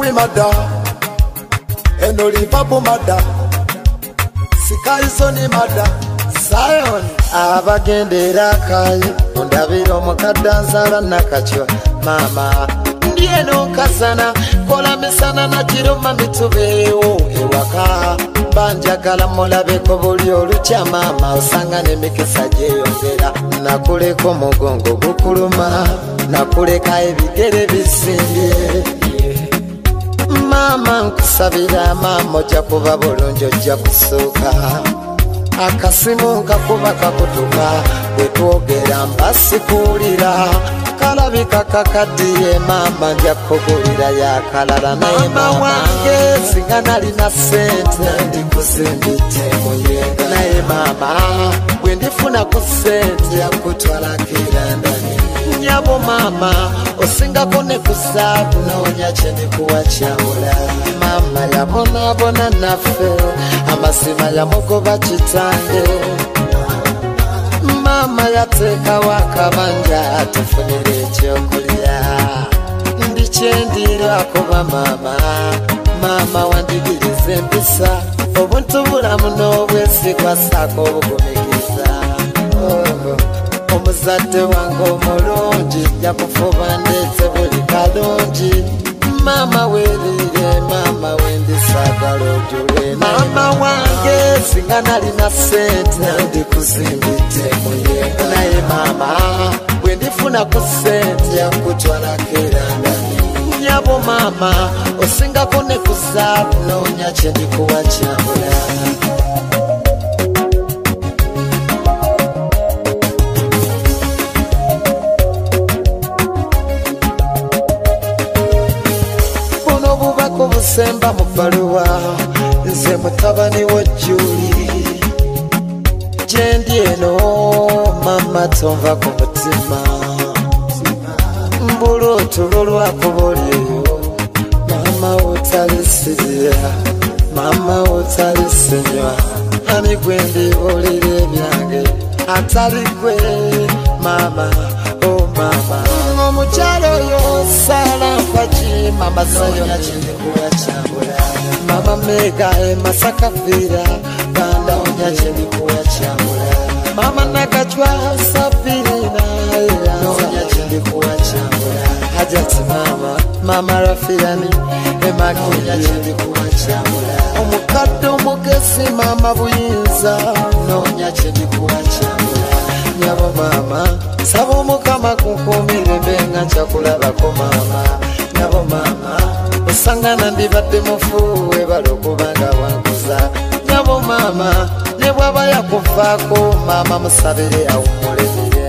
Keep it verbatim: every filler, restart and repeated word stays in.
Malawi mada eno Liverpool mada Sikaisoni mada Zion abagendera kai ondabira omukaddanzala nakachwa mama ndiye nonkasana kola misana na kiroma mitubeewo ewaka banjagala mulabeko buli olukya mama osanga n'emikisa gyeyongera nakuleko mugongo gukuluma nakuleka ebigere bisimbye mama nkusabira mama ojja kuba bulungi ojja kusooka akasimu kakuba kakutuka bwetwogera mbasikuulira kalabika kakadiye mama nja kugulira yakalala naye mama wange singa nalina sente ndikusimbite muyenga naye mama bwe ndifuna ku sente yakutwala kirandani nyabo mama osingako ne kusabu naonya chendikuwa chawula mama yabona bona naffe amasima yamugoba kitange mama yateka wakabanja tufunire ekyokulya ndikyendira kuba mama mama wandigiriza empisa obuntu bulamu n'obwesigwa sako obugumikiza omuzadde wange omulungi yakufuba ndetse buli kalungi mama welire mama wendisagala ojule mama wange singa nalina sente ndikuzimbite muyenga naye mama bwe ndifuna ku sente yakutwala kerandani nyabo mama osingako ne kusabu noonya kyendikuwa kyabula Semba mubaluwa nze mutabani wa Juli jendi eno mama tonva ku mutima mbulutu lwakubulyeyo mama otalisiria mama otalisinywa ani gwendibulira ebyange atali gwe mama oh mama omukyalo oyo sala mpaji mama sayo nakindikuwa kyambula mama mega e Masaka vira banda onya kindikuwa kyambula mama nakachwa sapirina onya kindikuwa kyambula hajati mama mama rafirani e makonya kindikuwa kyambula omukadde omugezi mama buyinza nonya kindikuwa kyambula nyabo mama sabo mukama kunkumire mbenga kyakulabako mama nyabo mama osangana ndibadde mufuwe balokubanga wankuza nyabo mama ne bwaba yakufaako mama musabire awumulemire